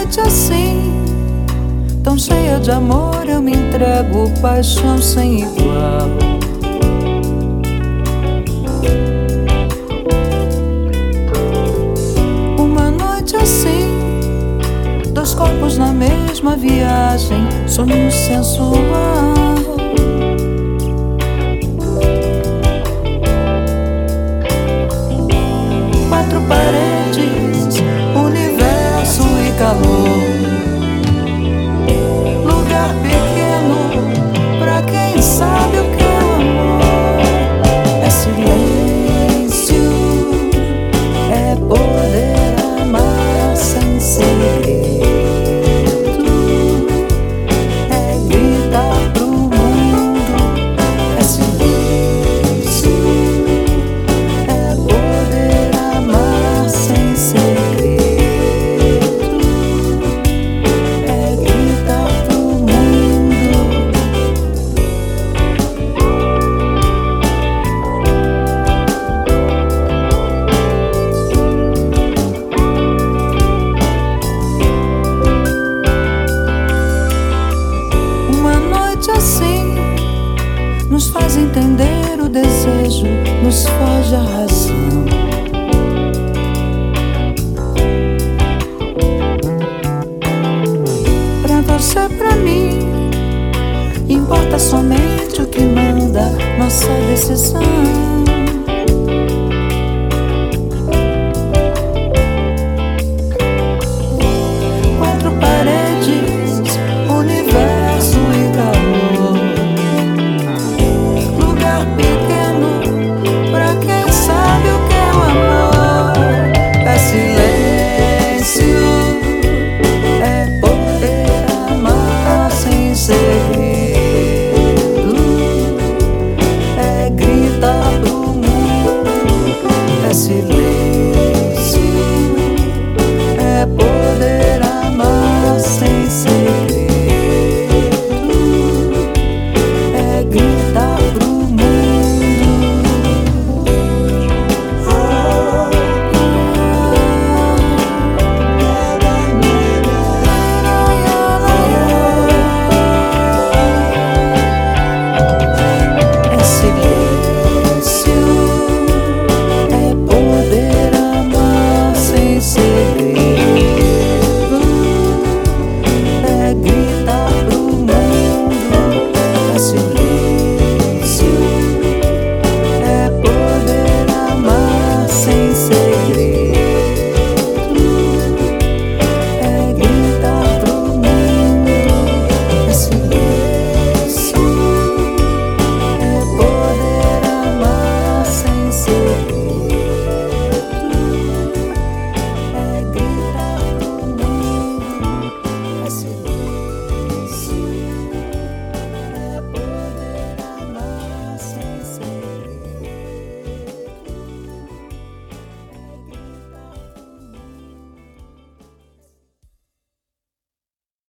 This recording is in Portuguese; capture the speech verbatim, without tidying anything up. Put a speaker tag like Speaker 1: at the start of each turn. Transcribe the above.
Speaker 1: noite assim, tão cheia de amor, eu me entrego, paixão sem igual. Uma noite assim, dois corpos na mesma viagem, sonho sensual. Quatro paredes, universo e calor. Lugar pequeno pra quem sabe o que é amor. É silêncio, é poder amar sem segredo. É gritar pro mundo. É silêncio, é poder amar sem segredo. É gritar pro mundo. Uma noite assim nos faz entender o desejo, nos foge a razão. Pra você, pra mim, importa somente o que manda nossa decisão.